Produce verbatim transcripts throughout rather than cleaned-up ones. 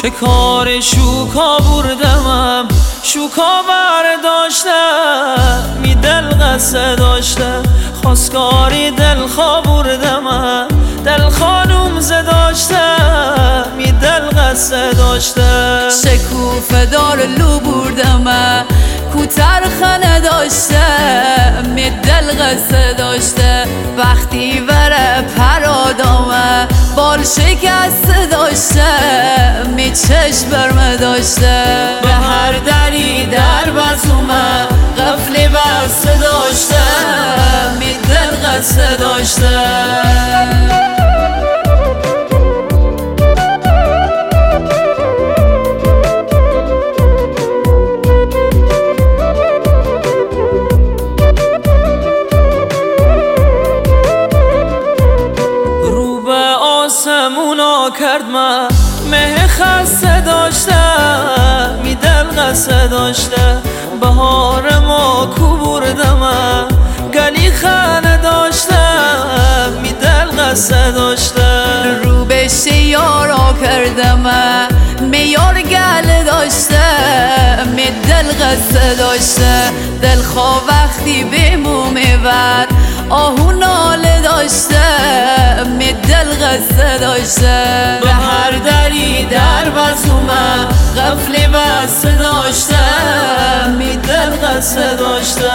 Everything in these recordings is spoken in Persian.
شکار شوکا بردمم، شوکا برداشتم، می دل قصه داشتم، خواستگاری دل خواه بردمم، دل خانوم زداشتم، می دل قصه داشتم. شکوفه دار لو بردمم، کوتر خنه داشته، می دل قصه داشته، وقتی وره پرادامه بال شکسته داشته، می چشم برمه داشته. به هر دری در بزومه قفلی بسته داشته، می دل قصه داشته. آسمونا کرد من مه خسته داشتم، می دل قصه داشته، بهار ما کو بردم، گلی خانه داشتم، می دل قصه داشته. رو به یارا کردم میار گل داشته، می دل قصه داشته، دل خواه وقتی بمو میبر آهو ناله داشته، می دل قصه داشته. به هر دری در بزومه قفلی بسته داشته، می دل قصه داشته.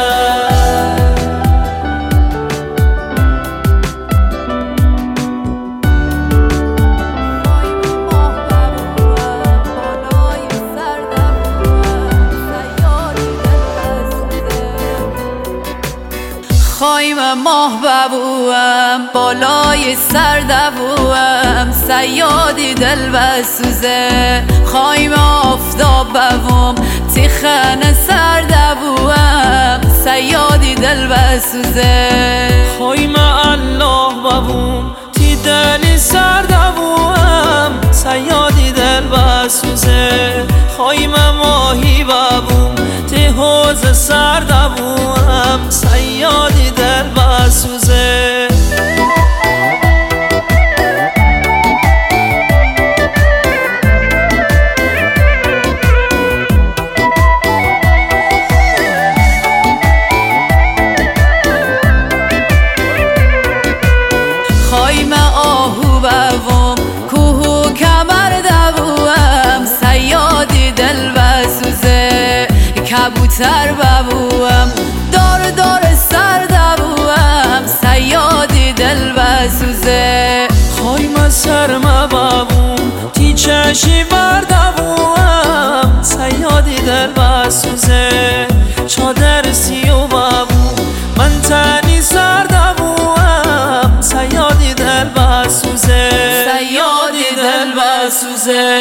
خوایم ماه ببوم بالای سر دوم، صیادی دل بسوزه. خوایم آفتاب ببوم تیخن سر دوم، صیادی دل بسوزه. خوایم الله ببوم تی دلی سر دوم، صیادی دل بسوزه. خوایم ماهی ببوم تی حوز سر دوم، صیادی دل بسوزه. خوایم آهو ببوم کوهو کمر دوم، صیادی دل بسوزه. کبوتر ببوم دار دار سر دوم، صیادی دل بسوزه. خوایم سرمه ببوم تی چشی بردوم، صیادی دل بسوزه. چادر سیو ببوم من تنی سر دوم، صیادی دل بسوزه، صیادی دل بسوزه.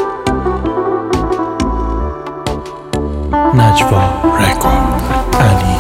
نجوا رکورد علی